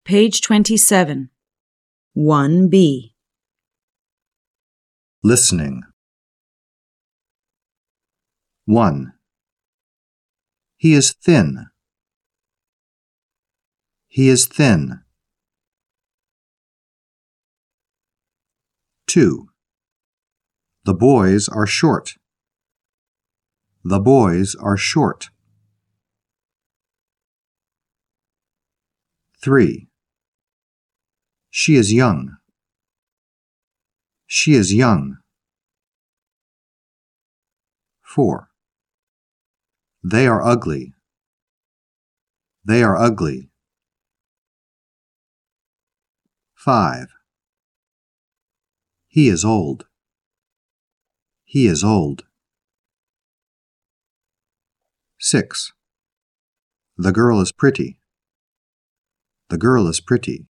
Page 27. 1B. Listening. 1. He is thin. He is thin. 2. The boys are short. The boys are short. 3. She is young. She is young. 4. They are ugly. They are ugly. 5. He is old. He is old. 6. The girl is pretty. The girl is pretty.